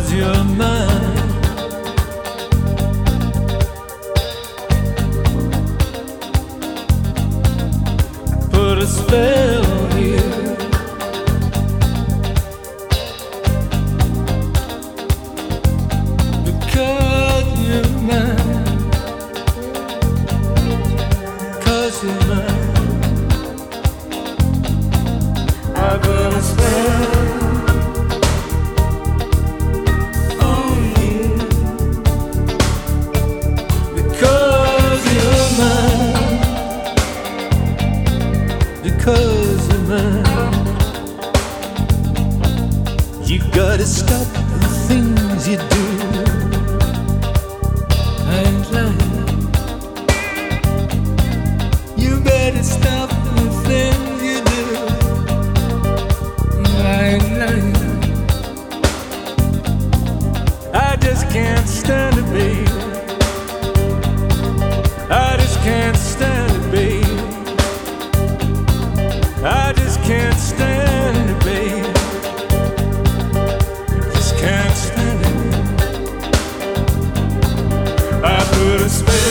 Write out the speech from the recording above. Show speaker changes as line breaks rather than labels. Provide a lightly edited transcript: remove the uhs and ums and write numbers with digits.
'cause you're mine. Put a spell on you. Because you're mine. 'Cause you're mine. I put a spell on you. Because you're mine. Because you're mine. You gotta stop the things you do. I ain't lying. You better stop the things you do. I ain't lying. I just can't stand it, baby. I just can't stand it, baby. I just can't stand it, baby. Just can't stand it. I put a spell